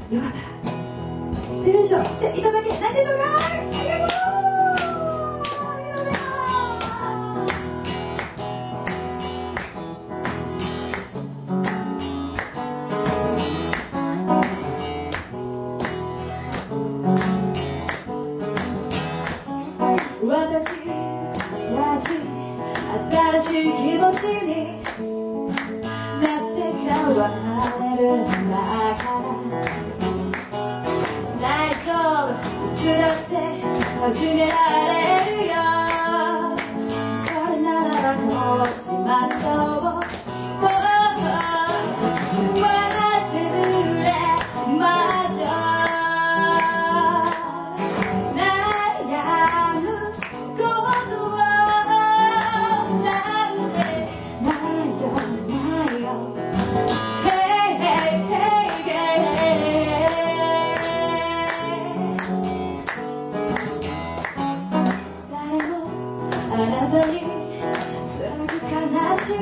よかったら手拍子をしていただけないでしょうか。ありがとう。私たち新しい気持ちになって変われるんだから大丈夫、いつだって始められるよ。それならばこうしましょう。あなたに辛く悲しい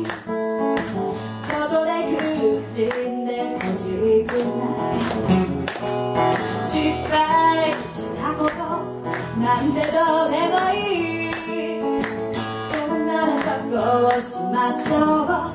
ことで苦しんでほしくない。失敗したことなんてどうでもいい。それならばこうしましょう。